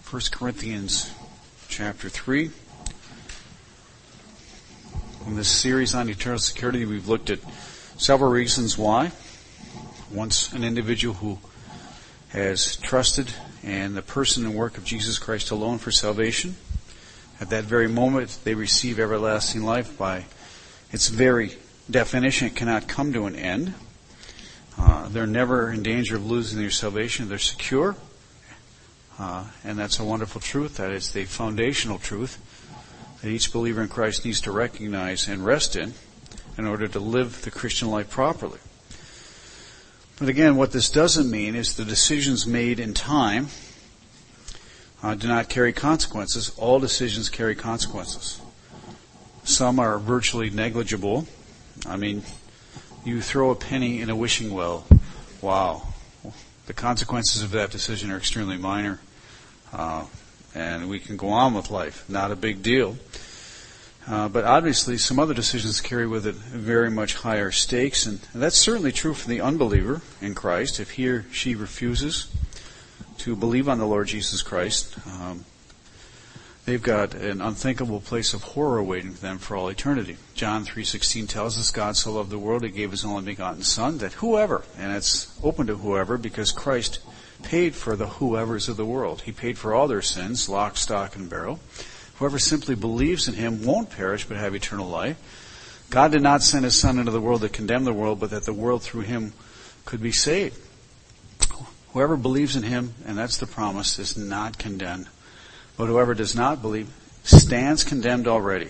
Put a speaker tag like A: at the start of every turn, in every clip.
A: 1 Corinthians chapter 3. In this series on eternal security, we've looked at several reasons why. Once an individual who has trusted in the person and work of Jesus Christ alone for salvation, at that very moment they receive everlasting life. By its very definition, it cannot come to an end. They're never in danger of losing their salvation. They're secure. And that's a wonderful truth. That is the foundational truth that each believer in Christ needs to recognize and rest in order to live the Christian life properly. But again, what this doesn't mean is the decisions made in time do not carry consequences. All decisions carry consequences. Some are virtually negligible. I mean, you throw a penny in a wishing well. Wow. The consequences of that decision are extremely minor. And we can go on with life. Not a big deal. But obviously some other decisions carry with it very much higher stakes. And that's certainly true for the unbeliever in Christ. If he or she refuses to believe on the Lord Jesus Christ, they've got an unthinkable place of horror waiting for them for all eternity. John 3:16 tells us God so loved the world, He gave His only begotten Son, that whoever, and it's open to whoever because Christ paid for the whoever's of the world. He paid for all their sins, lock, stock, and barrel. Whoever simply believes in Him won't perish but have eternal life. God did not send His Son into the world to condemn the world, but that the world through Him could be saved. Whoever believes in Him, and that's the promise, is not condemned. But whoever does not believe stands condemned already.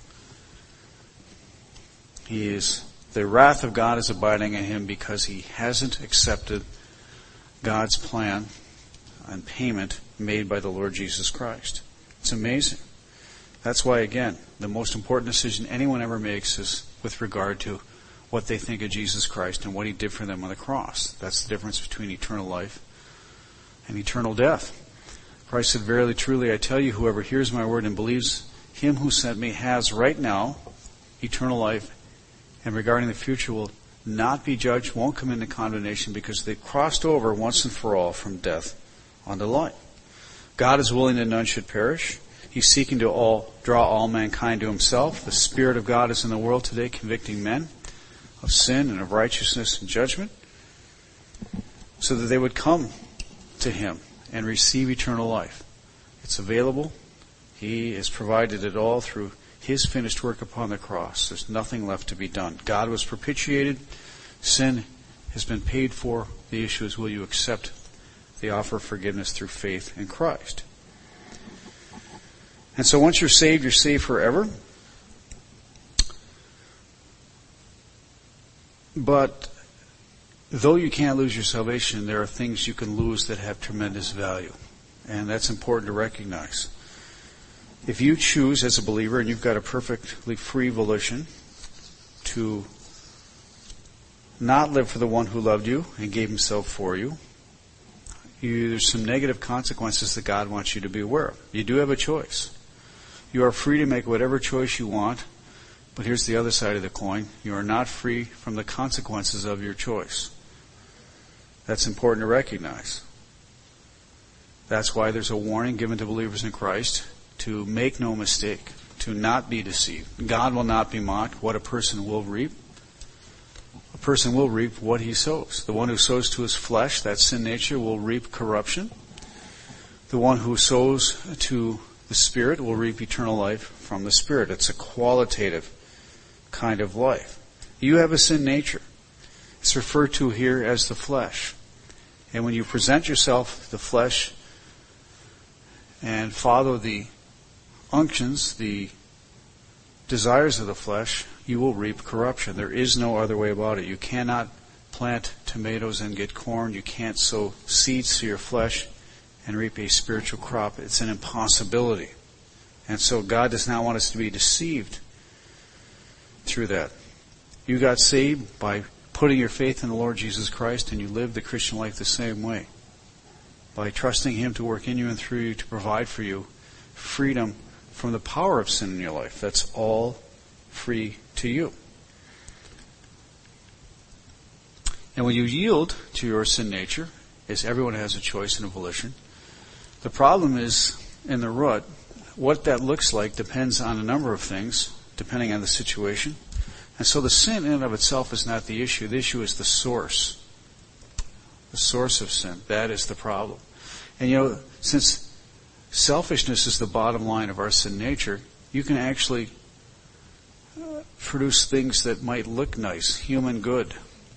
A: The wrath of God is abiding in him because he hasn't accepted God's plan and payment made by the Lord Jesus Christ. It's amazing. That's why, again, the most important decision anyone ever makes is with regard to what they think of Jesus Christ and what He did for them on the cross. That's the difference between eternal life and eternal death. Christ said, "Verily, truly, I tell you, whoever hears my word and believes Him who sent me has right now eternal life, and regarding the future will not be judged, won't come into condemnation, because they crossed over once and for all from death unto life." God is willing that none should perish. He's seeking to draw all mankind to Himself. The Spirit of God is in the world today, convicting men of sin and of righteousness and judgment, so that they would come to Him and receive eternal life. It's available. He has provided it all through His finished work upon the cross. There's nothing left to be done. God was propitiated. Sin has been paid for. The issue is, will you accept the offer of forgiveness through faith in Christ? And so once you're saved forever. But though you can't lose your salvation, there are things you can lose that have tremendous value. And that's important to recognize. If you choose as a believer, and you've got a perfectly free volition, to not live for the one who loved you and gave Himself for you, there's some negative consequences that God wants you to be aware of. You do have a choice. You are free to make whatever choice you want, but here's the other side of the coin. You are not free from the consequences of your choice. That's important to recognize. That's why there's a warning given to believers in Christ to make no mistake, to not be deceived. God will not be mocked. What a person will reap, a person will reap what he sows. The one who sows to his flesh, that sin nature, will reap corruption. The one who sows to the Spirit will reap eternal life from the Spirit. It's a qualitative kind of life. You have a sin nature. It's referred to here as the flesh. And when you present yourself, the flesh, and follow the unctions, the desires of the flesh, you will reap corruption. There is no other way about it. You cannot plant tomatoes and get corn. You can't sow seeds to your flesh and reap a spiritual crop. It's an impossibility. And so God does not want us to be deceived through that. You got saved by putting your faith in the Lord Jesus Christ, and you live the Christian life the same way. By trusting Him to work in you and through you to provide for you freedom from the power of sin in your life. That's all free to you. And when you yield to your sin nature, as everyone has a choice and a volition, The problem is in the root. What that looks like depends on a number of things, depending on the situation. And so the sin in and of itself is not the issue. The issue is the source. The source of sin. That is the problem. And since selfishness is the bottom line of our sin nature, you can actually produce things that might look nice, human good.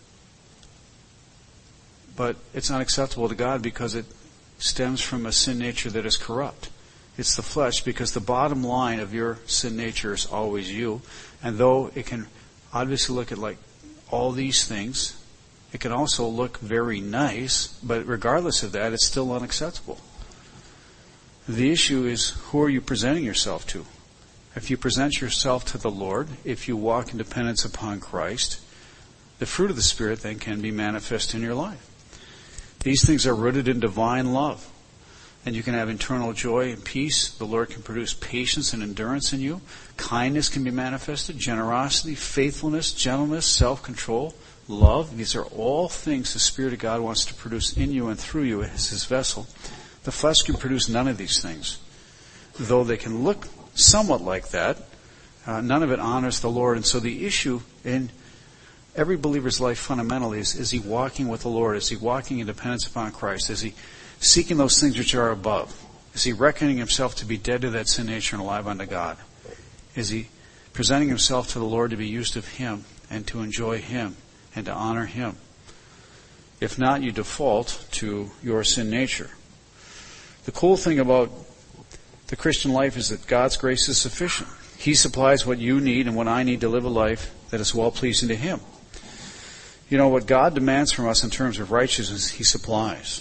A: But it's unacceptable to God because it stems from a sin nature that is corrupt. It's the flesh, because the bottom line of your sin nature is always you. And though it can obviously look at like all these things, it can also look very nice, but regardless of that, it's still unacceptable. The issue is, who are you presenting yourself to? If you present yourself to the Lord, if you walk in dependence upon Christ, the fruit of the Spirit then can be manifest in your life. These things are rooted in divine love. And you can have internal joy and peace. The Lord can produce patience and endurance in you. Kindness can be manifested. Generosity, faithfulness, gentleness, self-control, love. These are all things the Spirit of God wants to produce in you and through you as His vessel. The flesh can produce none of these things. Though they can look somewhat like that, none of it honors the Lord. And so the issue in every believer's life fundamentally is he walking with the Lord? Is he walking in dependence upon Christ? Is he seeking those things which are above? Is he reckoning himself to be dead to that sin nature and alive unto God? Is he presenting himself to the Lord to be used of Him and to enjoy Him and to honor Him? If not, you default to your sin nature. The cool thing about the Christian life is that God's grace is sufficient. He supplies what you need and what I need to live a life that is well-pleasing to Him. What God demands from us in terms of righteousness, He supplies.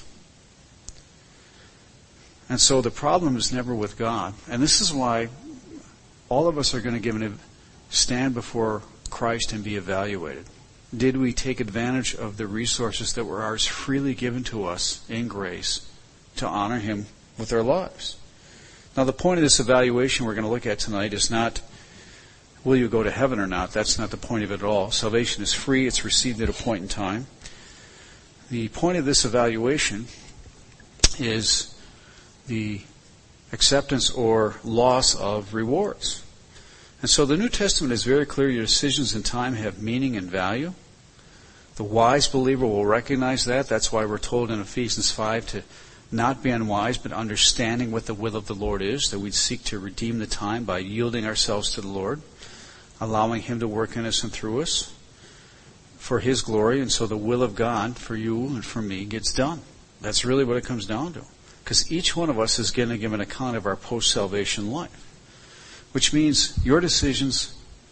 A: And so the problem is never with God. And this is why all of us are going to stand before Christ and be evaluated. Did we take advantage of the resources that were ours freely given to us in grace to honor Him with our lives? Now, the point of this evaluation we're going to look at tonight is not, will you go to heaven or not? That's not the point of it at all. Salvation is free. It's received at a point in time. The point of this evaluation is the acceptance or loss of rewards. And so the New Testament is very clear. Your decisions in time have meaning and value. The wise believer will recognize that. That's why we're told in Ephesians 5 to not be unwise, but understanding what the will of the Lord is, that we'd seek to redeem the time by yielding ourselves to the Lord, allowing Him to work in us and through us for His glory. And so the will of God for you and for me gets done. That's really what it comes down to. Because each one of us is going to give an account of our post-salvation life. Which means your decisions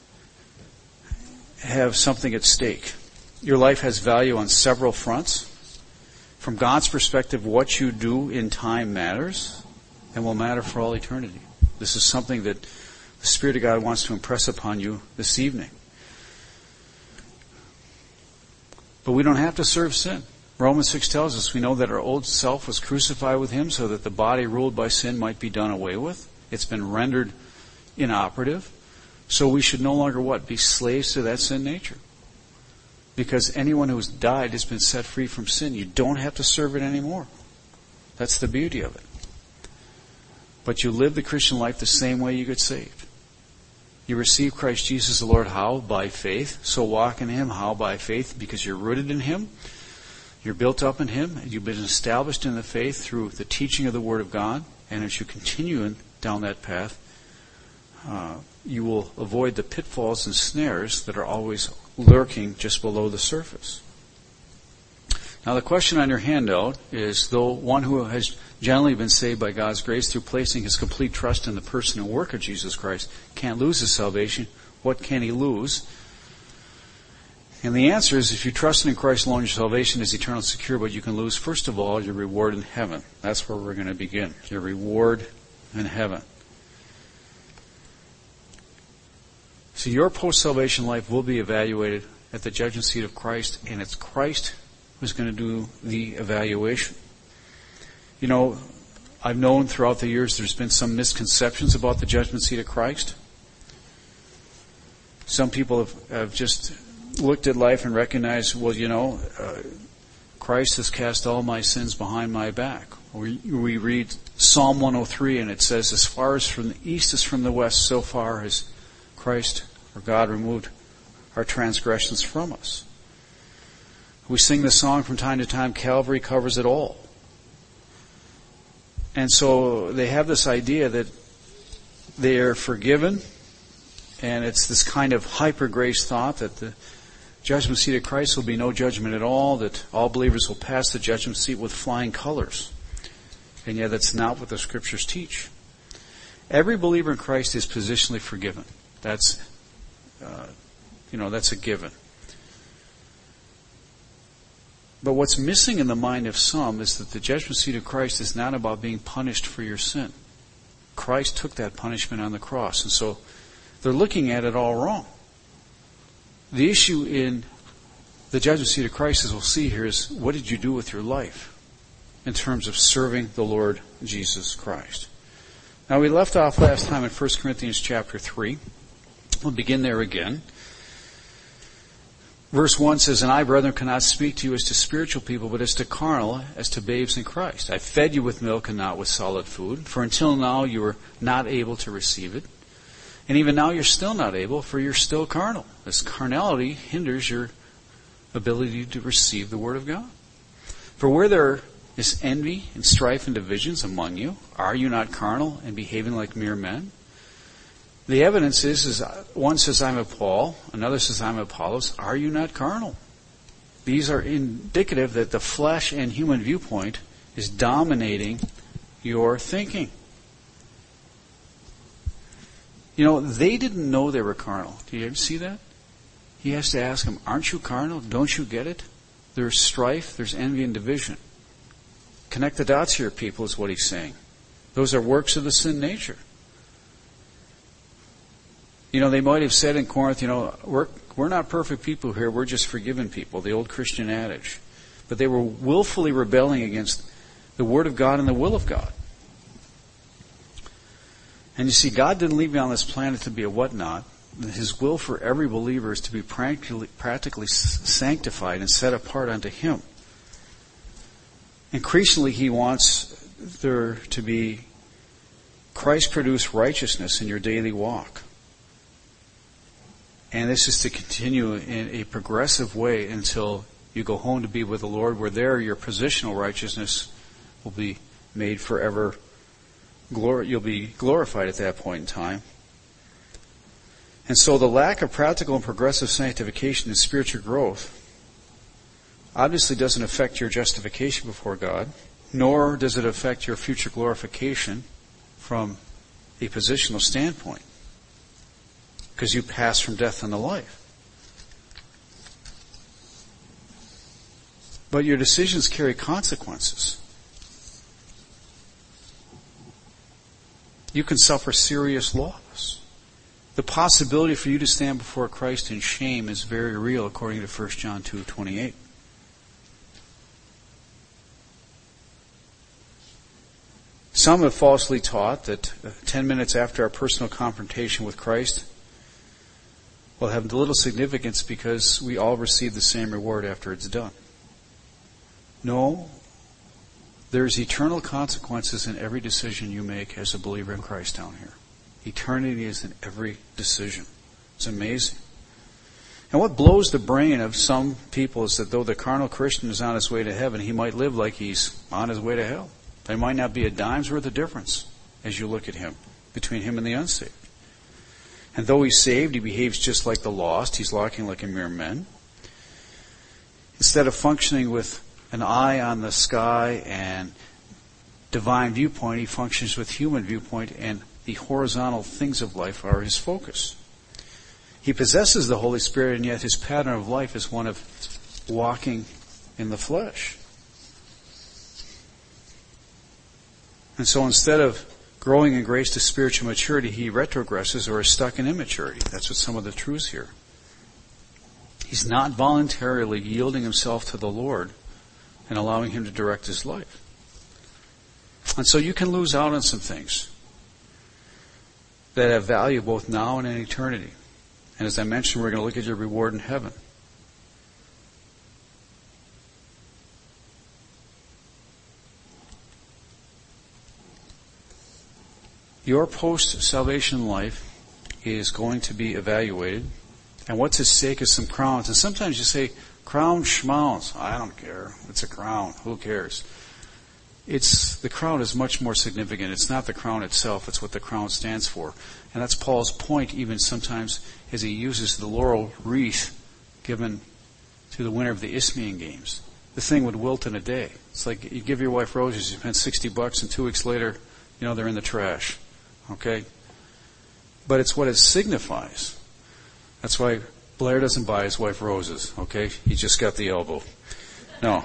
A: have something at stake. Your life has value on several fronts. From God's perspective, what you do in time matters and will matter for all eternity. This is something that the Spirit of God wants to impress upon you this evening. But we don't have to serve sin. Romans 6 tells us we know that our old self was crucified with Him so that the body ruled by sin might be done away with. It's been rendered inoperative. So we should no longer be slaves to that sin nature. Because anyone who's died has been set free from sin. You don't have to serve it anymore. That's the beauty of it. But you live the Christian life the same way you get saved. You receive Christ Jesus the Lord. How? By faith. So walk in Him. How? By faith. Because you're rooted in Him. You're built up in Him. And you've been established in the faith through the teaching of the Word of God. And as you continue down that path, you will avoid the pitfalls and snares that are always lurking just below the surface. Now the question on your handout is, though one who has generally been saved by God's grace through placing his complete trust in the person and work of Jesus Christ can't lose his salvation, what can he lose? And the answer is, if you trust in Christ alone, your salvation is eternal and secure, but you can lose, first of all, your reward in heaven. That's where we're going to begin. Your reward in heaven. So your post-salvation life will be evaluated at the judgment seat of Christ, and it's Christ who's going to do the evaluation. I've known throughout the years there's been some misconceptions about the judgment seat of Christ. Some people have just looked at life and recognized, Christ has cast all my sins behind my back. We read Psalm 103 and it says, as far as from the east is from the west, so far has Christ or God removed our transgressions from us. We sing the song from time to time, Calvary covers it all. And so they have this idea that they are forgiven, and it's this kind of hyper-grace thought that the judgment seat of Christ will be no judgment at all, that all believers will pass the judgment seat with flying colors. And yet that's not what the Scriptures teach. Every believer in Christ is positionally forgiven. That's a given. But what's missing in the mind of some is that the judgment seat of Christ is not about being punished for your sin. Christ took that punishment on the cross. And so they're looking at it all wrong. The issue in the judgment seat of Christ, as we'll see here, is what did you do with your life in terms of serving the Lord Jesus Christ? Now we left off last time in 1 Corinthians chapter 3. We'll begin there again. Verse 1 says, and I, brethren, cannot speak to you as to spiritual people, but as to carnal, as to babes in Christ. I fed you with milk and not with solid food, for until now you were not able to receive it. And even now you're still not able, for you're still carnal. This carnality hinders your ability to receive the Word of God. For where there is envy and strife and divisions among you, are you not carnal and behaving like mere men? The evidence is one says, I'm of Paul, another says, I'm of Apollos. Are you not carnal? These are indicative that the flesh and human viewpoint is dominating your thinking. They didn't know they were carnal. Do you ever see that? He has to ask them, aren't you carnal? Don't you get it? There's strife, there's envy and division. Connect the dots here, people, is what he's saying. Those are works of the sin nature. They might have said in Corinth, we're not perfect people here, we're just forgiven people, the old Christian adage. But they were willfully rebelling against the Word of God and the will of God. And you see, God didn't leave me on this planet to be a whatnot. His will for every believer is to be practically sanctified and set apart unto Him. Increasingly, He wants there to be Christ-produced righteousness in your daily walk. And this is to continue in a progressive way until you go home to be with the Lord, where there your positional righteousness will be made forever. You'll be glorified at that point in time. And so the lack of practical and progressive sanctification and spiritual growth obviously doesn't affect your justification before God, nor does it affect your future glorification from a positional standpoint, because you pass from death unto life. But your decisions carry consequences. You can suffer serious loss. The possibility for you to stand before Christ in shame is very real, according to 1 John 2:28. Some have falsely taught that 10 minutes after our personal confrontation with Christ will have little significance because we all receive the same reward after it's done. No, there's eternal consequences in every decision you make as a believer in Christ down here. Eternity is in every decision. It's amazing. And what blows the brain of some people is that though the carnal Christian is on his way to heaven, he might live like he's on his way to hell. There might not be a dime's worth of difference as you look at him, between him and the unsaved. And though he's saved, he behaves just like the lost. He's walking like a mere man. Instead of functioning with an eye on the sky and divine viewpoint, he functions with human viewpoint, and the horizontal things of life are his focus. He possesses the Holy Spirit, and yet his pattern of life is one of walking in the flesh. And so instead of growing in grace to spiritual maturity, he retrogresses or is stuck in immaturity. That's what some of the truths here. He's not voluntarily yielding himself to the Lord and allowing Him to direct his life. And so you can lose out on some things that have value both now and in eternity. And as I mentioned, we're going to look at your reward in heaven. Your post-salvation life is going to be evaluated. And what's at stake is some crowns. And sometimes you say, crown schmounds. I don't care. It's a crown. Who cares? The crown is much more significant. It's not the crown itself. It's what the crown stands for. And that's Paul's point even sometimes as he uses the laurel wreath given to the winner of the Isthmian Games. The thing would wilt in a day. It's like you give your wife roses, you spend $60, and 2 weeks later, they're in the trash. Okay? But it's what it signifies. That's why Blair doesn't buy his wife roses. Okay? He just got the elbow. No.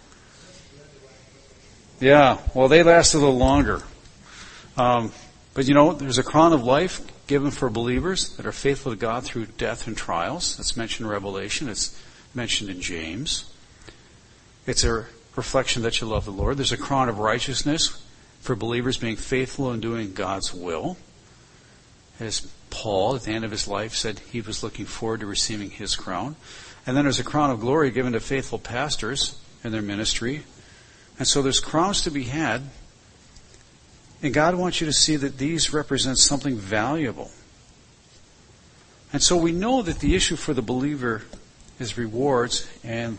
A: Yeah, well, they last a little longer. But there's a crown of life given for believers that are faithful to God through death and trials. That's mentioned in Revelation. It's mentioned in James. It's a reflection that you love the Lord. There's a crown of righteousness for believers being faithful and doing God's will. As Paul, at the end of his life, said he was looking forward to receiving his crown. And then there's a crown of glory given to faithful pastors in their ministry. And so there's crowns to be had. And God wants you to see that these represent something valuable. And so we know that the issue for the believer is rewards. And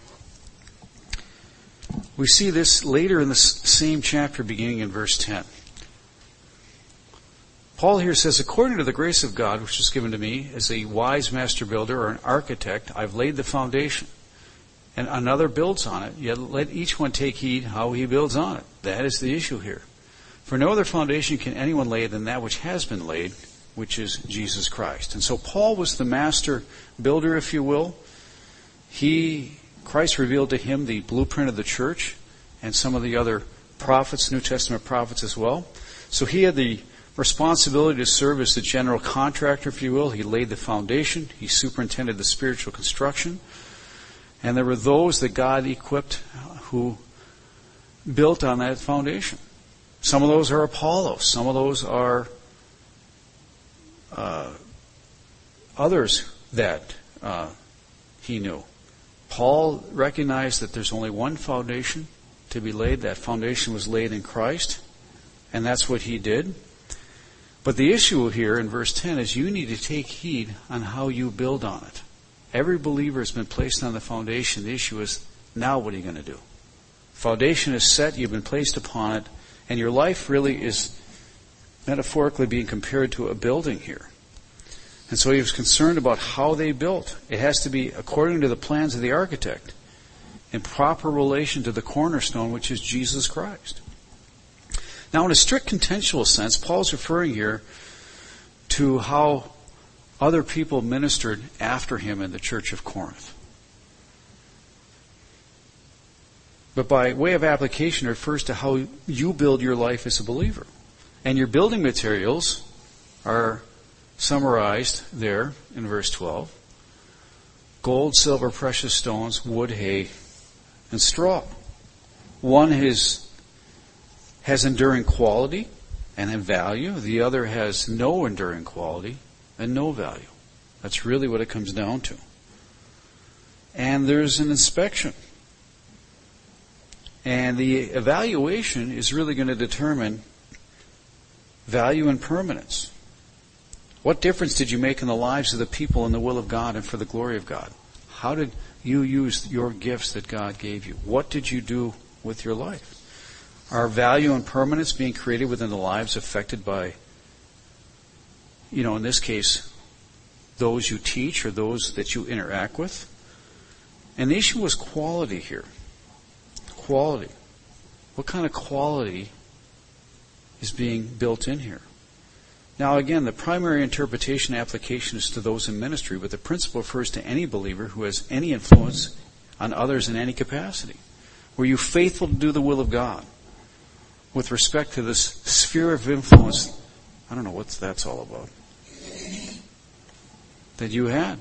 A: we see this later in the same chapter beginning in verse 10. Paul here says, according to the grace of God, which is given to me as a wise master builder or an architect, I've laid the foundation. And another builds on it, yet let each one take heed how he builds on it. That is the issue here. For no other foundation can anyone lay than that which has been laid, which is Jesus Christ. And so Paul was the master builder, if you will. Christ revealed to him the blueprint of the church and some of the other prophets, New Testament prophets as well. So he had the responsibility to serve as the general contractor, if you will. He laid the foundation. He superintended the spiritual construction. And there were those that God equipped who built on that foundation. Some of those are Apollos. Some of those are others that he knew. Paul recognized that there's only one foundation to be laid. That foundation was laid in Christ. And that's what he did. But the issue here in verse 10 is you need to take heed on how you build on it. Every believer has been placed on the foundation. The issue is, now what are you going to do? Foundation is set, you've been placed upon it, and your life really is metaphorically being compared to a building here. And so he was concerned about how they built. It has to be according to the plans of the architect, in proper relation to the cornerstone, which is Jesus Christ. Now, in a strict contextual sense, Paul's referring here to how other people ministered after him in the church of Corinth. But by way of application, it refers to how you build your life as a believer. And your building materials are summarized there in verse 12. Gold, silver, precious stones, wood, hay, and straw. One has enduring quality and value. The other has no enduring quality and no value. That's really what it comes down to. And there's an inspection. And the evaluation is really going to determine value and permanence. What difference did you make in the lives of the people in the will of God and for the glory of God? How did you use your gifts that God gave you? What did you do with your life? Are value and permanence being created within the lives affected by, in this case, those you teach or those that you interact with? And the issue was quality here. Quality. What kind of quality is being built in here? Now again, the primary interpretation application is to those in ministry, but the principle refers to any believer who has any influence on others in any capacity. Were you faithful to do the will of God with respect to this sphere of influence? I don't know what that's all about. That you had.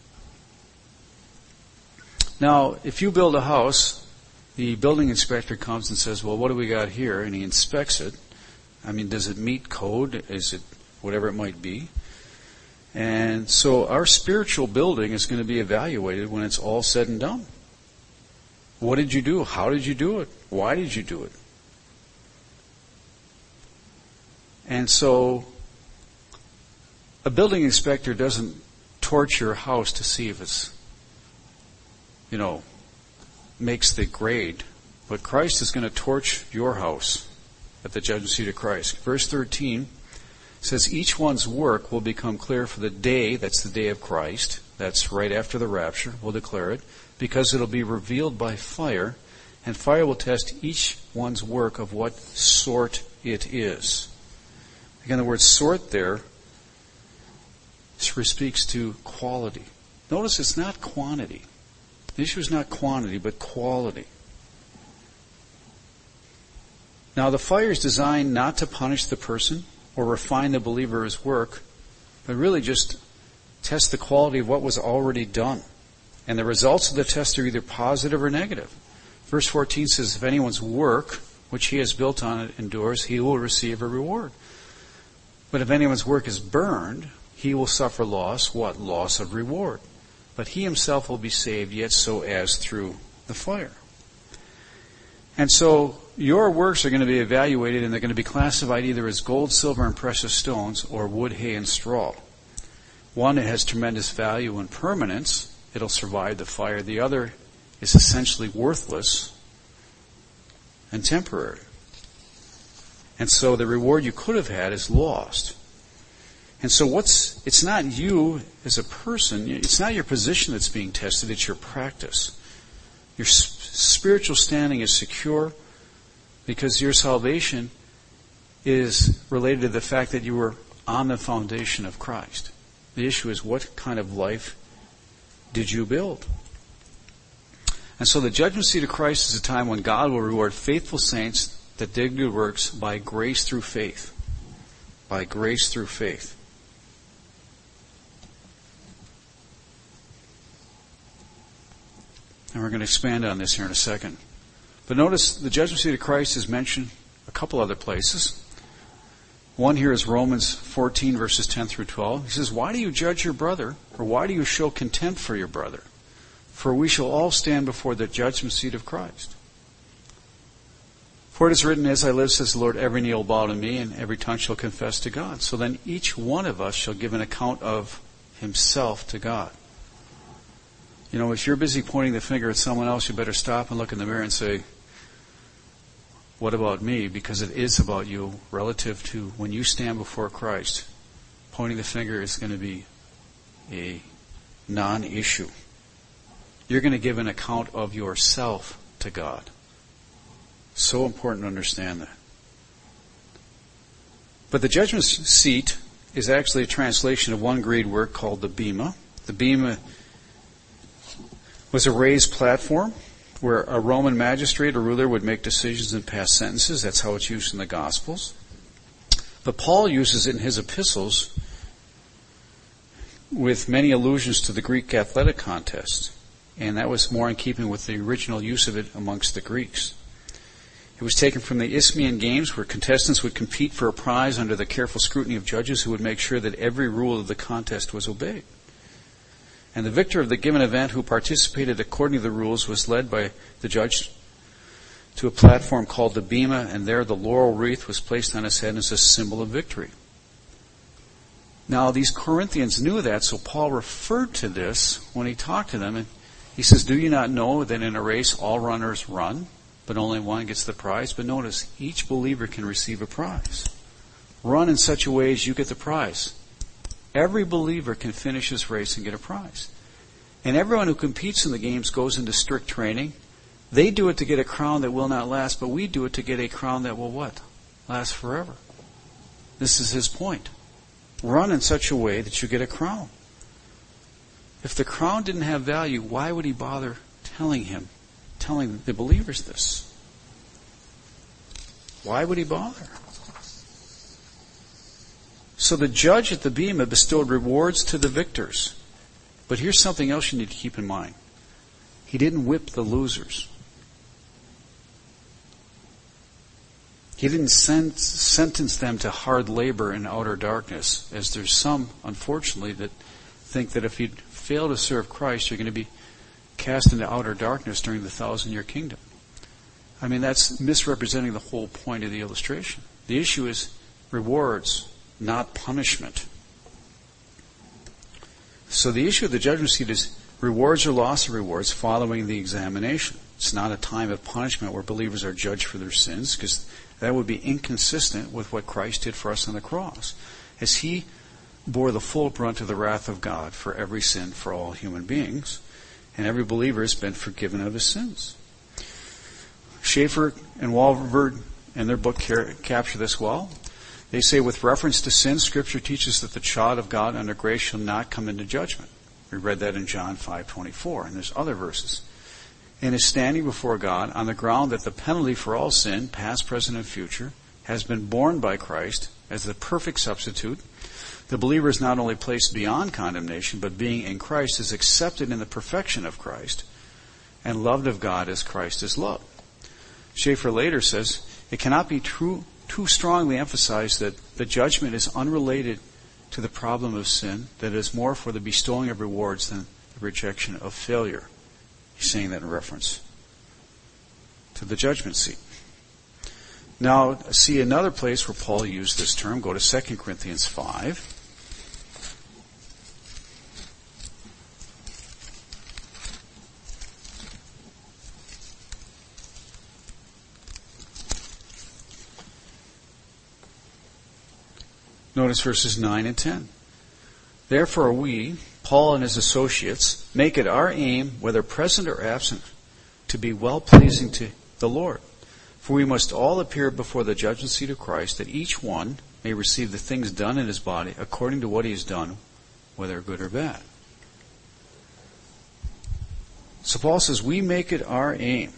A: Now, if you build a house, the building inspector comes and says, well, what do we got here? And he inspects it. I mean, does it meet code? Is it whatever it might be? And so our spiritual building is going to be evaluated when it's all said and done. What did you do? How did you do it? Why did you do it? And so a building inspector doesn't torch your house to see if it's, makes the grade. But Christ is going to torch your house at the judgment seat of Christ. Verse 13 says, each one's work will become clear for the day, that's the day of Christ, that's right after the rapture, we'll declare it, because it'll be revealed by fire, and fire will test each one's work of what sort it is. Again, the word sort there speaks to quality. Notice it's not quantity. The issue is not quantity, but quality. Now, the fire is designed not to punish the person or refine the believer's work, but really just test the quality of what was already done. And the results of the test are either positive or negative. Verse 14 says, if anyone's work, which he has built on it, endures, he will receive a reward. But if anyone's work is burned, he will suffer loss. What? Loss of reward. But he himself will be saved, yet so as through the fire. And so your works are going to be evaluated, and they're going to be classified either as gold, silver, and precious stones, or wood, hay, and straw. One has tremendous value and permanence. It'll survive the fire. The other is essentially worthless and temporary. And so the reward you could have had is lost. And so it's not you as a person, it's not your position that's being tested, it's your practice. Your spiritual standing is secure because your salvation is related to the fact that you were on the foundation of Christ. The issue is, what kind of life did you build? And so the judgment seat of Christ is a time when God will reward faithful saints that did good works by grace through faith. By grace through faith. And we're going to expand on this here in a second. But notice the judgment seat of Christ is mentioned a couple other places. One here is Romans 14, verses 10 through 12. He says, why do you judge your brother? Or why do you show contempt for your brother? For we shall all stand before the judgment seat of Christ. For it is written, as I live, says the Lord, every knee will bow to me, and every tongue shall confess to God. So then each one of us shall give an account of himself to God. If you're busy pointing the finger at someone else, you better stop and look in the mirror and say, what about me? Because it is about you relative to when you stand before Christ. Pointing the finger is going to be a non-issue. You're going to give an account of yourself to God. So important to understand that. But the judgment seat is actually a translation of one Greek word called the bema. The bema was a raised platform where a Roman magistrate or ruler would make decisions and pass sentences. That's how it's used in the Gospels. But Paul uses it in his epistles with many allusions to the Greek athletic contest. And that was more in keeping with the original use of it amongst the Greeks. It was taken from the Isthmian Games, where contestants would compete for a prize under the careful scrutiny of judges who would make sure that every rule of the contest was obeyed. And the victor of the given event who participated according to the rules was led by the judge to a platform called the bema, and there the laurel wreath was placed on his head as a symbol of victory. Now, these Corinthians knew that, so Paul referred to this when he talked to them, and he says, do you not know that in a race all runners run, but only one gets the prize? But notice, each believer can receive a prize. Run in such a way as you get the prize. Every believer can finish his race and get a prize. And everyone who competes in the games goes into strict training. They do it to get a crown that will not last, but we do it to get a crown that will what? Last forever. This is his point. Run in such a way that you get a crown. If the crown didn't have value, why would he bother telling the believers this? Why would he bother? So the judge at the bema bestowed rewards to the victors. But here's something else you need to keep in mind. He didn't whip the losers. He didn't sentence them to hard labor in outer darkness, as there's some, unfortunately, that think that if you fail to serve Christ, you're going to be cast into outer darkness during the 1,000-year kingdom. I mean, that's misrepresenting the whole point of the illustration. The issue is, rewards, not punishment. So the issue of the judgment seat is rewards or loss of rewards following the examination. It's not a time of punishment where believers are judged for their sins, because that would be inconsistent with what Christ did for us on the cross, as he bore the full brunt of the wrath of God for every sin for all human beings, and every believer has been forgiven of his sins. Schaeffer and Walvoord in their book capture this well. They say, with reference to sin, Scripture teaches that the child of God under grace shall not come into judgment. We read that in John 5:24, and there's other verses. And is standing before God on the ground that the penalty for all sin, past, present, and future, has been borne by Christ as the perfect substitute. The believer is not only placed beyond condemnation, but being in Christ is accepted in the perfection of Christ and loved of God as Christ is loved. Schaeffer later says, it cannot be too strongly emphasized that the judgment is unrelated to the problem of sin, that it is more for the bestowing of rewards than the rejection of failure. He's saying that in reference to the judgment seat. Now, see another place where Paul used this term. Go to 2 Corinthians 5. Notice verses 9 and 10. Therefore we, Paul and his associates, make it our aim, whether present or absent, to be well-pleasing to the Lord. For we must all appear before the judgment seat of Christ, that each one may receive the things done in his body according to what he has done, whether good or bad. So Paul says, we make it our aim.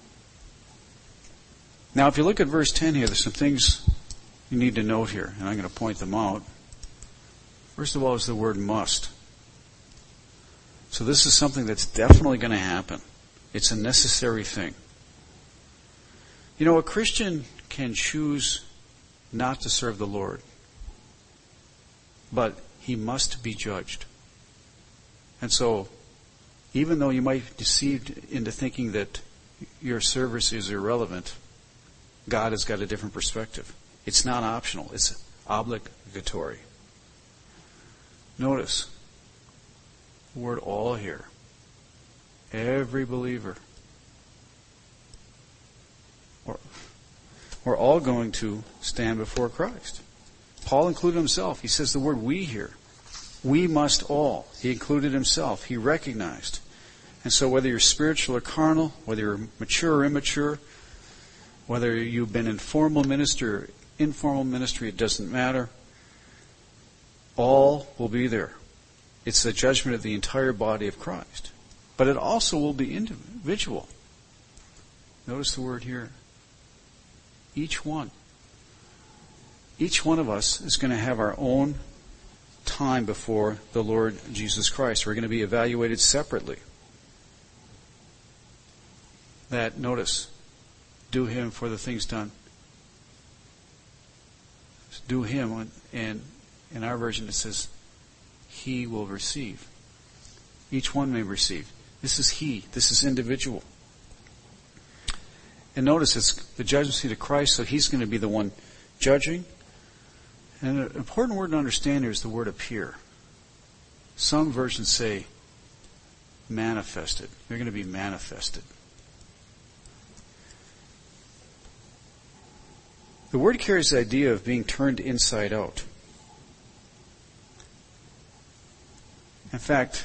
A: Now if you look at verse 10 here, there's some things you need to note here, and I'm going to point them out. First of all is the word must. So this is something that's definitely going to happen. It's a necessary thing. You know, a Christian can choose not to serve the Lord, but he must be judged. And so, even though you might be deceived into thinking that your service is irrelevant, God has got a different perspective. It's not optional. It's obligatory. Notice the word all here. Every believer. We're all going to stand before Christ. Paul included himself. He says the word we here. We must all. He included himself. He recognized. And so whether you're spiritual or carnal, whether you're mature or immature, whether you've been in formal ministry or informal ministry, it doesn't matter. All will be there. It's the judgment of the entire body of Christ. But it also will be individual. Notice the word here. Each one. Each one of us is going to have our own time before the Lord Jesus Christ. We're going to be evaluated separately. That, notice, do him for the things done. Do him, and in our version it says, he will receive. Each one may receive. This is he. This is individual. And notice it's the judgment seat of Christ, so he's going to be the one judging. And an important word to understand here is the word appear. Some versions say manifested. They're going to be manifested. The word carries the idea of being turned inside out. In fact,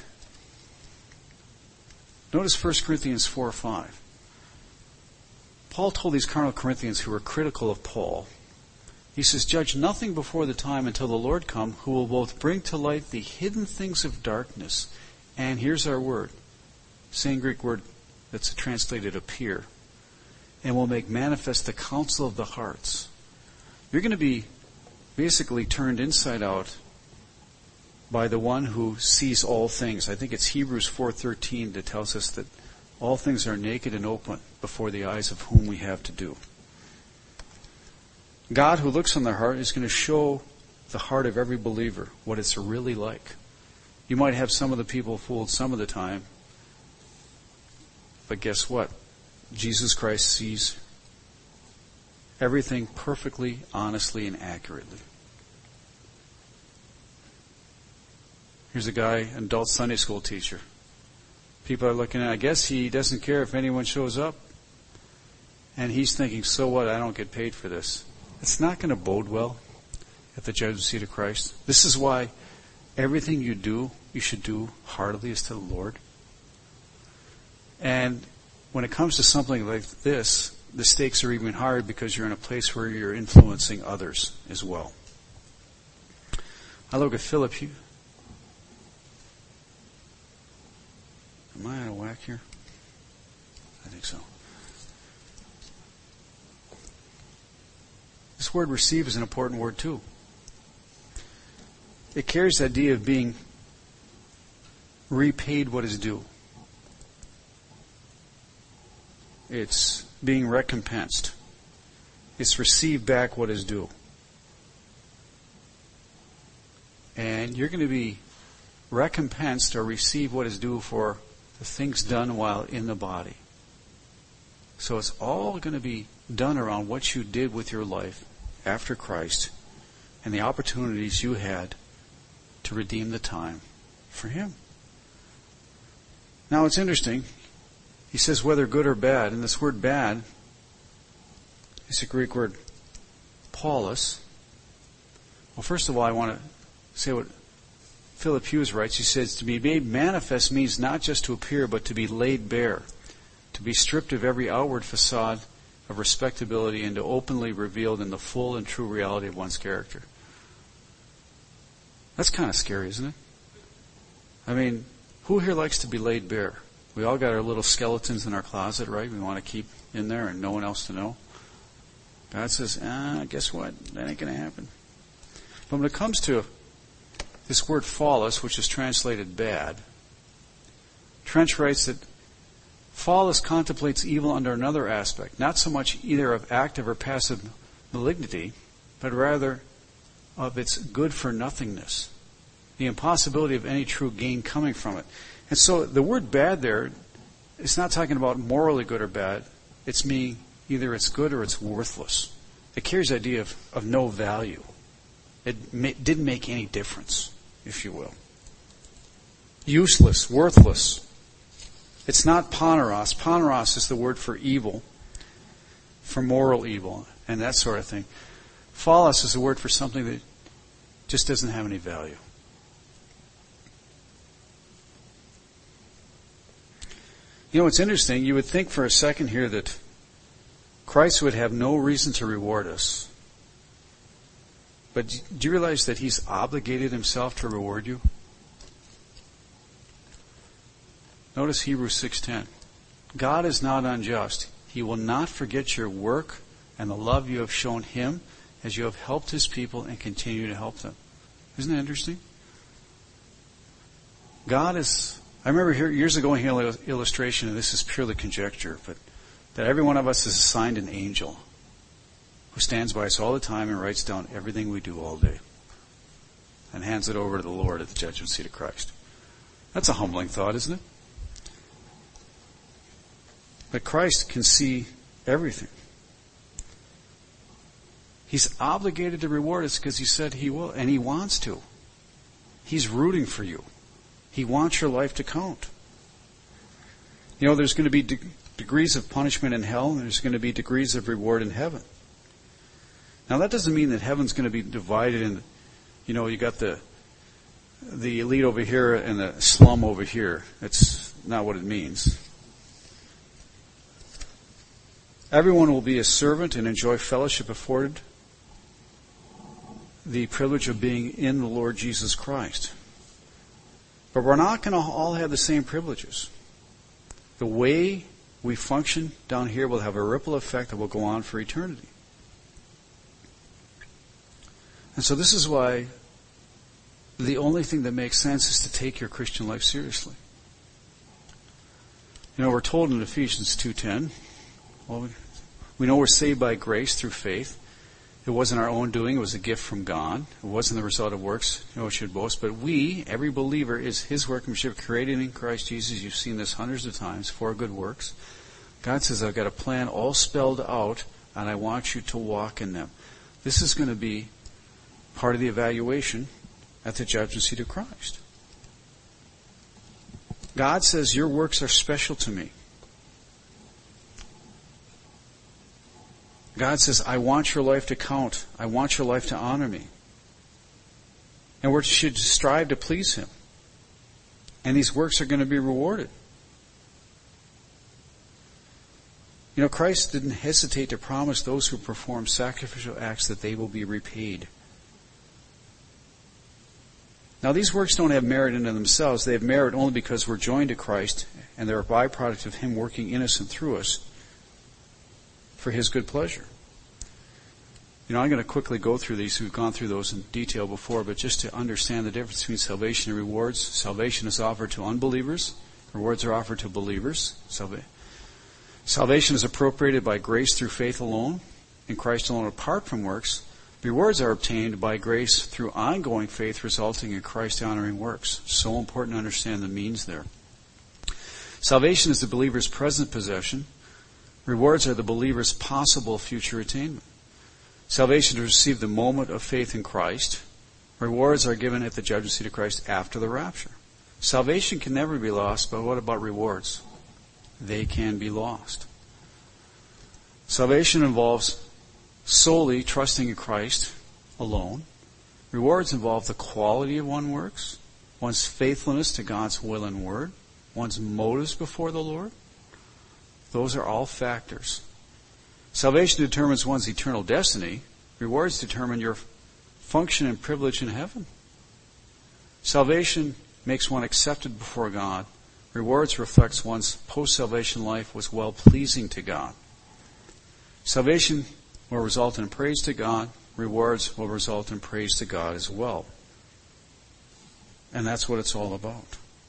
A: notice 1 Corinthians 4:5. Paul told these carnal Corinthians who were critical of Paul, he says, judge nothing before the time until the Lord come, who will both bring to light the hidden things of darkness, and here's our word, same Greek word that's translated appear, and will make manifest the counsel of the hearts. You're going to be basically turned inside out by the one who sees all things. I think it's Hebrews 4:13 that tells us that all things are naked and open before the eyes of whom we have to do. God, who looks on the heart, is going to show the heart of every believer what it's really like. You might have some of the people fooled some of the time, but guess what? Jesus Christ sees everything perfectly, honestly, and accurately. Here's a guy, an adult Sunday school teacher. People are looking at, I guess he doesn't care if anyone shows up. And he's thinking, so what? I don't get paid for this. It's not going to bode well at the judgment seat of Christ. This is why everything you do, you should do heartily as to the Lord. And when it comes to something like this, the stakes are even higher because you're in a place where you're influencing others as well. I look at Philip. Am I out of whack here? I think so. This word receive is an important word too. It carries the idea of being repaid what is due. It's being recompensed. It's received back what is due. And you're going to be recompensed or receive what is due for the things done while in the body. So it's all going to be done around what you did with your life after Christ and the opportunities you had to redeem the time for Him. Now it's interesting. He says whether good or bad, and this word bad is the Greek word Paulus. Well, first of all, I want to say what Philip Hughes writes. He says, to be made manifest means not just to appear, but to be laid bare, to be stripped of every outward facade of respectability and to openly revealed in the full and true reality of one's character. That's kind of scary, isn't it? I mean, who here likes to be laid bare? We all got our little skeletons in our closet, right? We want to keep in there and no one else to know. God says, guess what? That ain't going to happen. But when it comes to this word fallis, which is translated bad, Trench writes that fallis contemplates evil under another aspect, not so much either of active or passive malignity, but rather of its good-for-nothingness, the impossibility of any true gain coming from it. And so the word bad there is not talking about morally good or bad. It's meaning either it's good or it's worthless. It carries the idea of no value. It didn't make any difference, if you will. Useless, worthless. It's not poneros. Poneros is the word for evil, for moral evil, and that sort of thing. Fallis is the word for something that just doesn't have any value. You know, it's interesting. You would think for a second here that Christ would have no reason to reward us. But do you realize that He's obligated Himself to reward you? Notice Hebrews 6:10. God is not unjust. He will not forget your work and the love you have shown Him as you have helped His people and continue to help them. Isn't that interesting? God is... I remember years ago hearing an illustration, and this is purely conjecture, but that every one of us is assigned an angel who stands by us all the time and writes down everything we do all day and hands it over to the Lord at the judgment seat of Christ. That's a humbling thought, isn't it? But Christ can see everything. He's obligated to reward us because He said He will, and He wants to. He's rooting for you. He wants your life to count. You know, there's going to be degrees of punishment in hell, and there's going to be degrees of reward in heaven. Now, that doesn't mean that heaven's going to be divided in, you know, you got the elite over here and the slum over here. That's not what it means. Everyone will be a servant and enjoy fellowship afforded the privilege of being in the Lord Jesus Christ. But we're not going to all have the same privileges. The way we function down here will have a ripple effect that will go on for eternity. And so this is why the only thing that makes sense is to take your Christian life seriously. You know, we're told in Ephesians 2:10, well, we know we're saved by grace through faith. It wasn't our own doing. It was a gift from God. It wasn't the result of works. No one should boast. But we, every believer, is His workmanship created in Christ Jesus. You've seen this hundreds of times, for good works. God says, I've got a plan all spelled out and I want you to walk in them. This is going to be part of the evaluation at the judgment seat of Christ. God says, your works are special to me. God says, I want your life to count. I want your life to honor me. And we should strive to please Him. And these works are going to be rewarded. You know, Christ didn't hesitate to promise those who perform sacrificial acts that they will be repaid. Now, these works don't have merit in themselves. They have merit only because we're joined to Christ, and they're a byproduct of Him working in us and through us for His good pleasure. You know, I'm going to quickly go through these. We've gone through those in detail before, but just to understand the difference between salvation and rewards. Salvation is offered to unbelievers. Rewards are offered to believers. Salvation is appropriated by grace through faith alone, in Christ alone apart from works. Rewards are obtained by grace through ongoing faith resulting in Christ-honoring works. So important to understand the means there. Salvation is the believer's present possession. Rewards are the believer's possible future attainment. Salvation is received the moment of faith in Christ. Rewards are given at the judgment seat of Christ after the rapture. Salvation can never be lost, but what about rewards? They can be lost. Salvation involves solely trusting in Christ alone. Rewards involve the quality of one's works, one's faithfulness to God's will and word, one's motives before the Lord. Those are all factors. Salvation determines one's eternal destiny. Rewards determine your function and privilege in heaven. Salvation makes one accepted before God. Rewards reflects one's post-salvation life was well-pleasing to God. Salvation will result in praise to God. Rewards will result in praise to God as well. And that's what it's all about.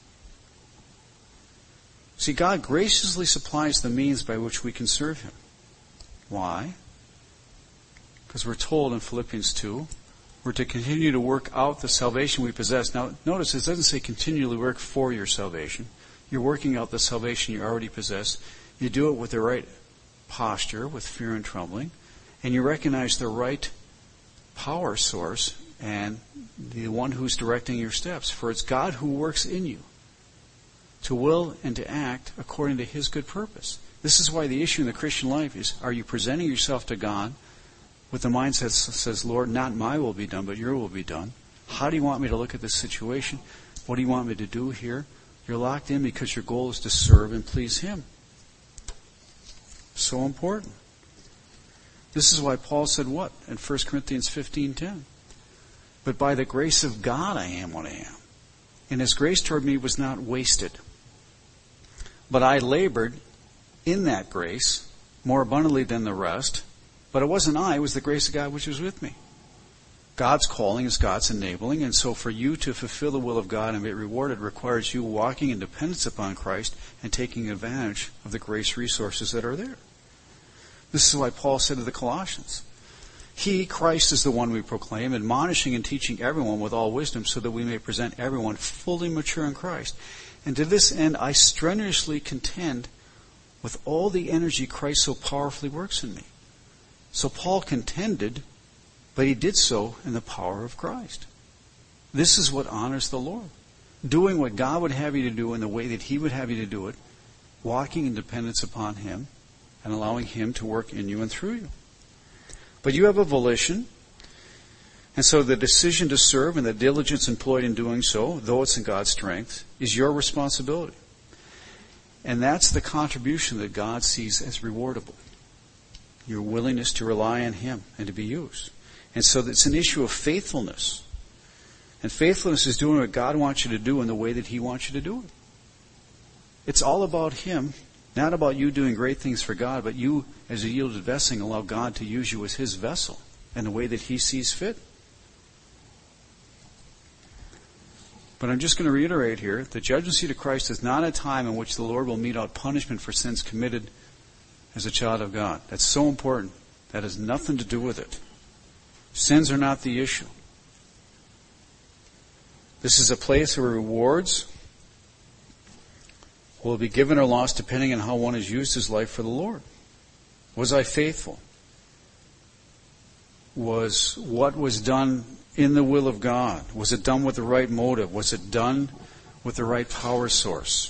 A: See, God graciously supplies the means by which we can serve Him. Why? Because we're told in Philippians 2, we're to continue to work out the salvation we possess. Now, notice it doesn't say continually work for your salvation. You're working out the salvation you already possess. You do it with the right posture, with fear and trembling, and you recognize the right power source and the one who's directing your steps. For it's God who works in you to will and to act according to His good purpose. This is why the issue in the Christian life is, are you presenting yourself to God with the mindset that says, Lord, not my will be done, but your will be done. How do you want me to look at this situation? What do you want me to do here? You're locked in because your goal is to serve and please Him. So important. This is why Paul said what? In 1 Corinthians 15:10. But by the grace of God I am what I am. And His grace toward me was not wasted. But I labored in that grace more abundantly than the rest. But it wasn't I, it was the grace of God which was with me. God's calling is God's enabling, and so for you to fulfill the will of God and be rewarded requires you walking in dependence upon Christ and taking advantage of the grace resources that are there. This is why Paul said to the Colossians, He, Christ, is the one we proclaim, admonishing and teaching everyone with all wisdom so that we may present everyone fully mature in Christ. And to this end I strenuously contend with all the energy Christ so powerfully works in me. So Paul contended, but he did so in the power of Christ. This is what honors the Lord. Doing what God would have you to do in the way that He would have you to do it, walking in dependence upon Him, and allowing Him to work in you and through you. But you have a volition, and so the decision to serve and the diligence employed in doing so, though it's in God's strength, is your responsibility. And that's the contribution that God sees as rewardable. Your willingness to rely on Him and to be used. And so it's an issue of faithfulness. And faithfulness is doing what God wants you to do in the way that He wants you to do it. It's all about Him, not about you doing great things for God, but you, as a yielded vessel, allow God to use you as His vessel in the way that He sees fit. But I'm just going to reiterate here, the judgment seat of Christ is not a time in which the Lord will mete out punishment for sins committed as a child of God. That's so important. That has nothing to do with it. Sins are not the issue. This is a place where rewards will be given or lost depending on how one has used his life for the Lord. Was I faithful? was what was done in the will of God. Was it done with the right motive? Was it done with the right power source?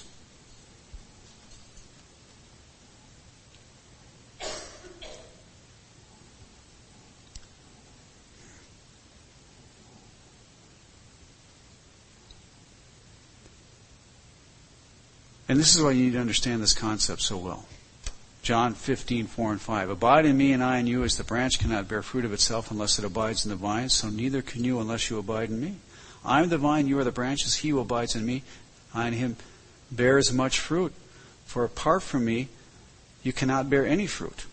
A: And this is why you need to understand this concept so well. John 15:4-5. Abide in me and I in you, as the branch cannot bear fruit of itself unless it abides in the vine, so neither can you unless you abide in me. I am the vine, you are the branches. He who abides in me, I in him, bears much fruit. For apart from me, you cannot bear any fruit.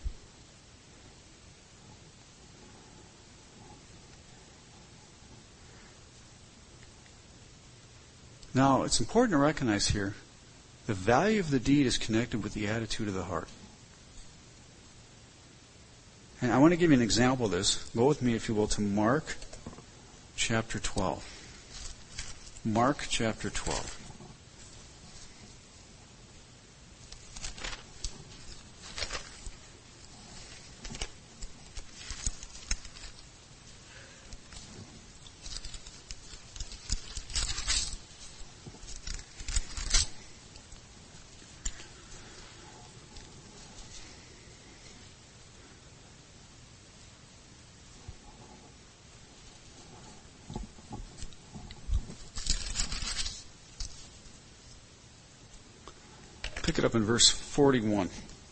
A: Now, it's important to recognize here, the value of the deed is connected with the attitude of the heart. And I want to give you an example of this. Go with me, if you will, to Mark chapter 12. Mark chapter 12. Pick it up in verse 41.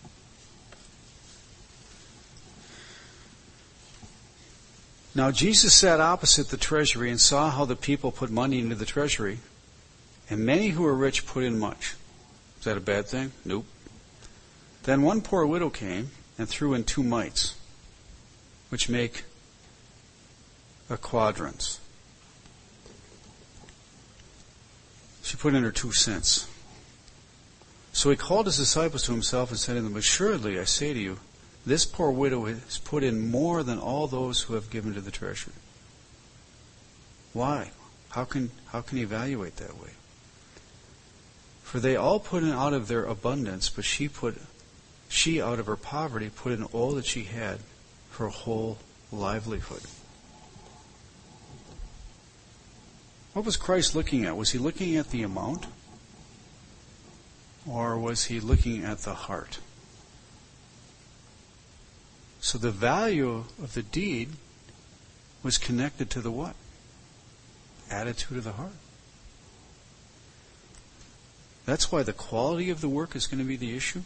A: Now Jesus sat opposite the treasury and saw how the people put money into the treasury, and many who were rich put in much. Is that a bad thing? Nope. Then one poor widow came and threw in 2 mites, which make a quadrans. She put in her 2 cents. So he called his disciples to himself and said to them, Assuredly, I say to you, this poor widow has put in more than all those who have given to the treasury. Why? How can he evaluate that way? For they all put in out of their abundance, but she out of her poverty put in all that she had, her whole livelihood. What was Christ looking at? Was he looking at the amount? Or was he looking at the heart? So the value of the deed was connected to the what? Attitude of the heart. That's why the quality of the work is going to be the issue.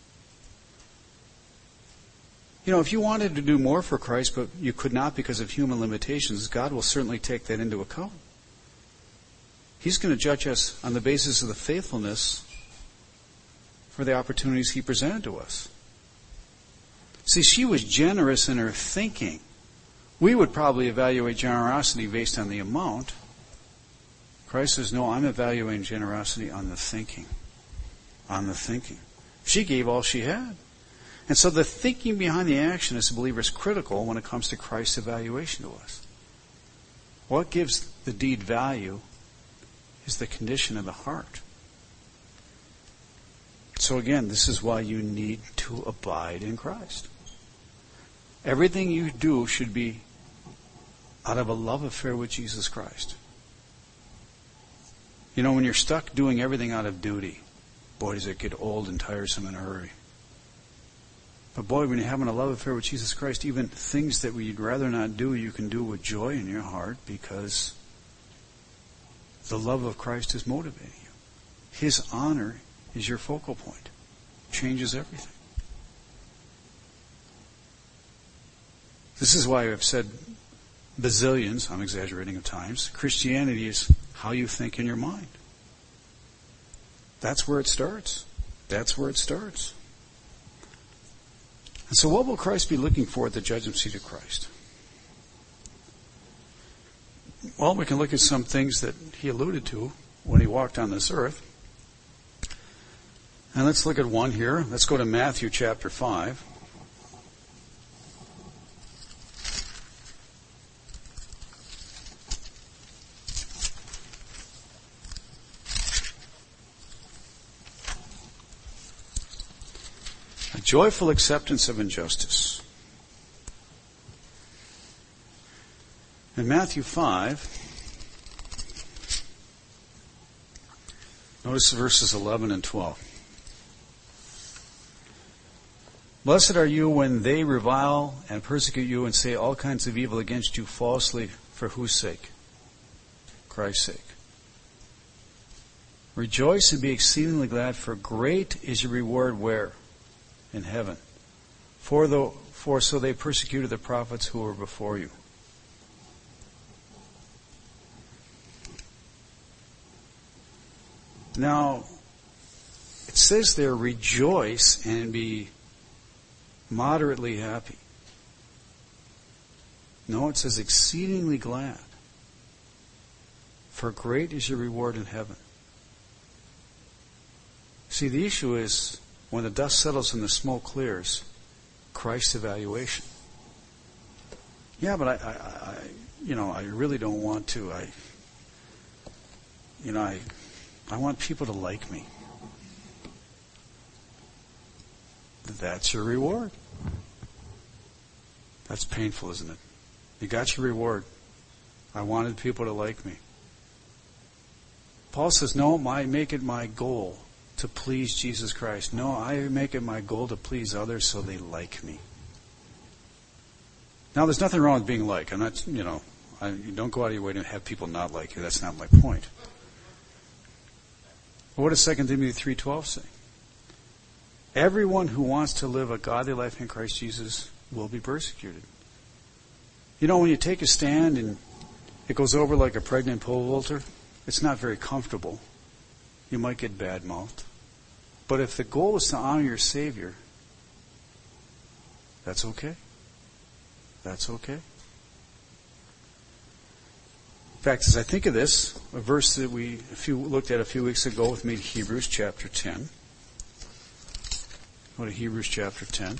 A: You know, if you wanted to do more for Christ, but you could not because of human limitations, God will certainly take that into account. He's going to judge us on the basis of the faithfulness for the opportunities he presented to us. See, she was generous in her thinking. We would probably evaluate generosity based on the amount. Christ says, no, I'm evaluating generosity on the thinking. On the thinking. She gave all she had. And so the thinking behind the action as a believer is critical when it comes to Christ's evaluation to us. What gives the deed value is the condition of the heart. So again, this is why you need to abide in Christ. Everything you do should be out of a love affair with Jesus Christ. You know, when you're stuck doing everything out of duty, boy, does it get old and tiresome in a hurry. But boy, when you're having a love affair with Jesus Christ, even things that we'd rather not do, you can do with joy in your heart because the love of Christ is motivating you. His honor is your focal point. Changes everything. This is why I've said bazillions, I'm exaggerating of times, Christianity is how you think in your mind. That's where it starts. That's where it starts. And so what will Christ be looking for at the judgment seat of Christ? Well, we can look at some things that he alluded to when he walked on this earth. And let's look at one here. Let's go to Matthew chapter 5. A joyful acceptance of injustice. In Matthew 5, notice verses 11 and 12. Blessed are you when they revile and persecute you and say all kinds of evil against you falsely, for whose sake? Christ's sake. Rejoice and be exceedingly glad, for great is your reward where? In heaven. For so they persecuted the prophets who were before you. Now, it says there, rejoice and be moderately happy. No, it says exceedingly glad. For great is your reward in heaven. See, the issue is, when the dust settles and the smoke clears, Christ's evaluation. Yeah, but I really don't want to. I want people to like me. That's your reward. That's painful, isn't it? You got your reward. I wanted people to like me. Paul says, no, I make it my goal to please Jesus Christ. No, I make it my goal to please others so they like me. Now, there's nothing wrong with being liked. I'm not, you don't go out of your way to have people not like you. That's not my point. But what does 2 Timothy 3:12 say? Everyone who wants to live a godly life in Christ Jesus will be persecuted. When you take a stand and it goes over like a pregnant pole vaulter, it's not very comfortable. You might get bad-mouthed. But if the goal is to honor your Savior, that's okay. That's okay. In fact, as I think of this, a verse that we looked at a few weeks ago with me, Hebrews chapter 10. Go to Hebrews chapter 10.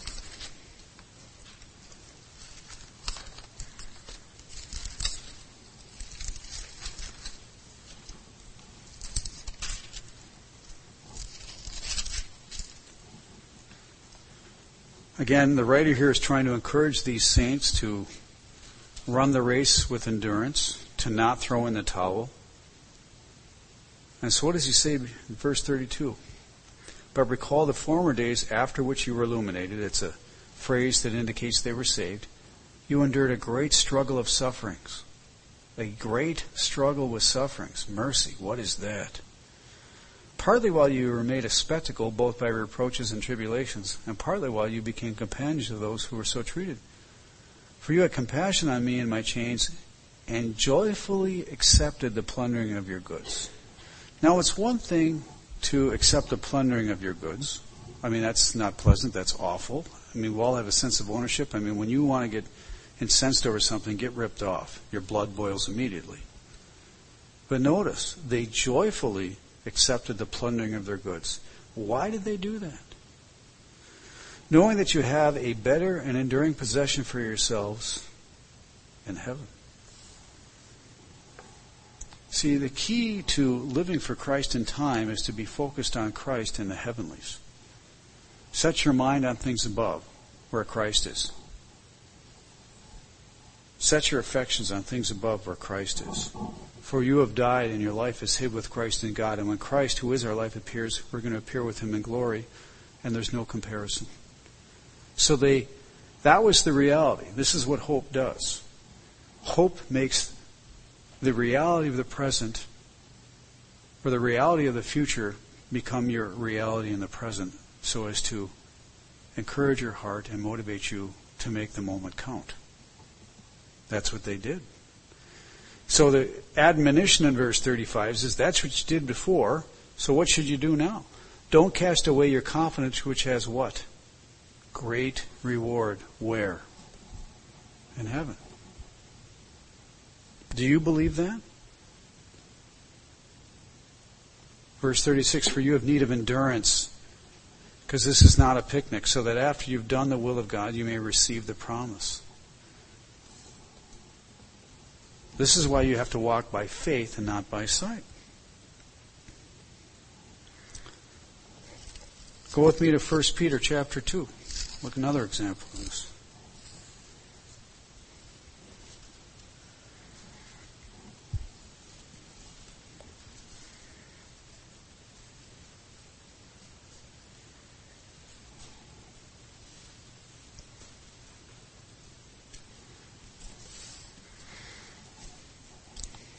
A: Again, the writer here is trying to encourage these saints to run the race with endurance, to not throw in the towel. And so what does he say in verse 32? But recall the former days after which you were illuminated. It's a phrase that indicates they were saved. You endured a great struggle of sufferings. A great struggle with sufferings. Mercy, what is that? Partly while you were made a spectacle, both by reproaches and tribulations, and partly while you became companions of those who were so treated. For you had compassion on me in my chains, and joyfully accepted the plundering of your goods. Now, it's one thing to accept the plundering of your goods. That's not pleasant, that's awful. We all have a sense of ownership. When you want to get incensed over something, get ripped off. Your blood boils immediately. But notice, they joyfully accepted the plundering of their goods. Why did they do that? Knowing that you have a better and enduring possession for yourselves in heaven. See, the key to living for Christ in time is to be focused on Christ in the heavenlies. Set your mind on things above, where Christ is. Set your affections on things above, where Christ is. For you have died, and your life is hid with Christ in God. And when Christ, who is our life, appears, we're going to appear with him in glory, and there's no comparison. So that was the reality. This is what hope does. Hope makes the reality of the present, or the reality of the future, become your reality in the present, so as to encourage your heart and motivate you to make the moment count. That's what they did. So the admonition in verse 35 says, that's what you did before, so what should you do now? Don't cast away your confidence, which has what? Great reward. Where? In heaven. Do you believe that? Verse 36, for you have need of endurance, because this is not a picnic, so that after you've done the will of God, you may receive the promise. This is why you have to walk by faith and not by sight. Go with me to 1 Peter chapter 2. Look, another example of this.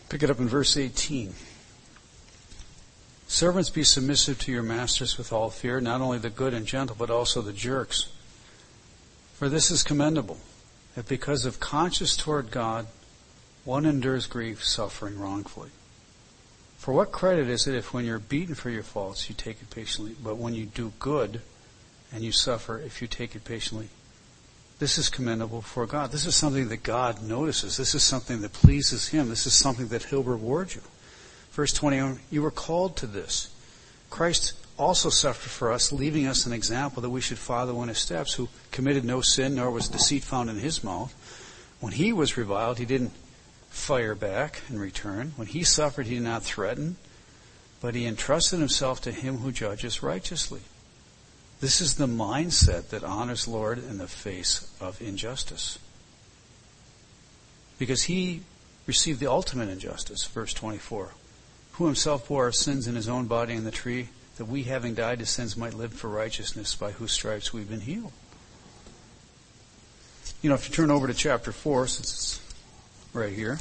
A: Pick it up in verse 18. Servants, be submissive to your masters with all fear, not only the good and gentle, but also the jerks. For this is commendable, that because of conscience toward God, one endures grief, suffering wrongfully. For what credit is it if when you're beaten for your faults, you take it patiently, but when you do good and you suffer, if you take it patiently? This is commendable for God. This is something that God notices. This is something that pleases Him. This is something that He'll reward you. Verse 21, you were called to this. Christ also suffered for us, leaving us an example that we should follow in His steps, who committed no sin, nor was deceit found in His mouth. When He was reviled, He didn't fire back in return. When He suffered, He did not threaten, but He entrusted Himself to Him who judges righteously. This is the mindset that honors Lord in the face of injustice. Because He received the ultimate injustice, verse 24, who Himself bore our sins in His own body in the tree, that we, having died to sins, might live for righteousness, by whose stripes we've been healed. You know, if you turn over to chapter 4, since it's right here.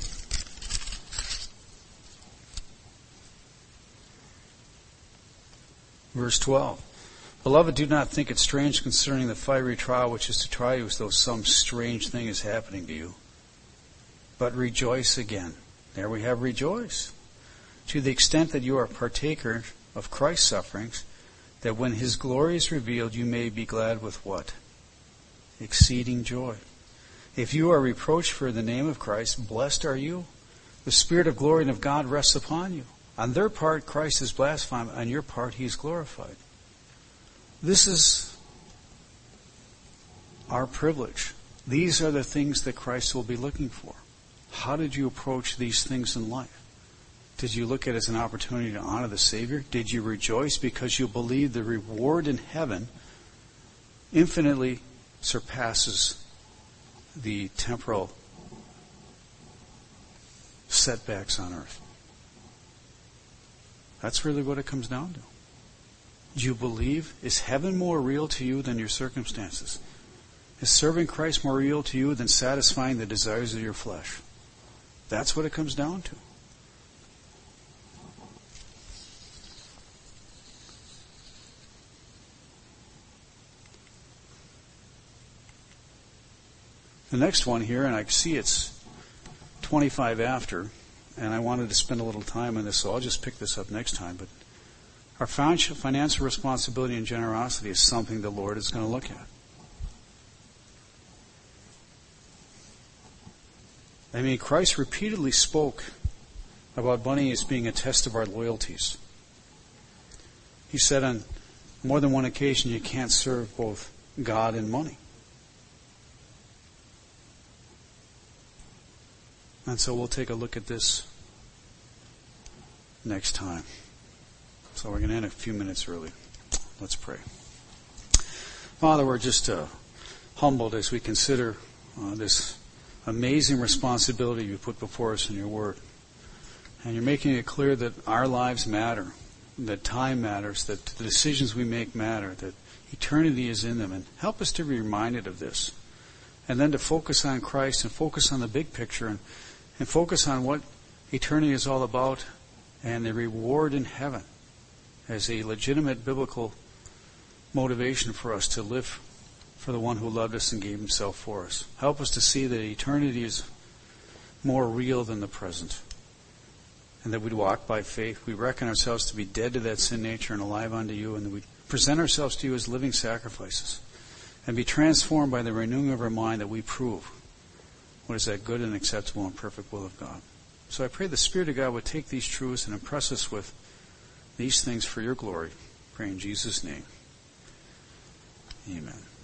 A: Verse 12. Beloved, do not think it strange concerning the fiery trial which is to try you as though some strange thing is happening to you. But rejoice again. There we have rejoice. To the extent that you are partaker of Christ's sufferings, that when His glory is revealed, you may be glad with what? Exceeding joy. If you are reproached for the name of Christ, blessed are you. The Spirit of glory and of God rests upon you. On their part, Christ is blasphemed. On your part, He is glorified. This is our privilege. These are the things that Christ will be looking for. How did you approach these things in life? Did you look at it as an opportunity to honor the Savior? Did you rejoice because you believe the reward in heaven infinitely surpasses the temporal setbacks on earth? That's really what it comes down to. Do you believe? Is heaven more real to you than your circumstances? Is serving Christ more real to you than satisfying the desires of your flesh? That's what it comes down to. The next one here, and I see it's 25 after, and I wanted to spend a little time on this, so I'll just pick this up next time. But our financial responsibility and generosity is something the Lord is going to look at. I mean, Christ repeatedly spoke about money as being a test of our loyalties. He said on more than one occasion, you can't serve both God and money. And so we'll take a look at this next time. So we're going to end a few minutes early. Let's pray. Father, we're just humbled as we consider this amazing responsibility you put before us in your Word. And you're making it clear that our lives matter, that time matters, that the decisions we make matter, that eternity is in them. And help us to be reminded of this. And then to focus on Christ and focus on the big picture and focus on what eternity is all about and the reward in heaven as a legitimate biblical motivation for us to live for the one who loved us and gave Himself for us. Help us to see that eternity is more real than the present, and that we'd walk by faith. We reckon ourselves to be dead to that sin nature and alive unto you, and that we present ourselves to you as living sacrifices and be transformed by the renewing of our mind, that we prove what is that good and acceptable and perfect will of God. So I pray the Spirit of God would take these truths and impress us with these things for your glory. I pray in Jesus' name. Amen.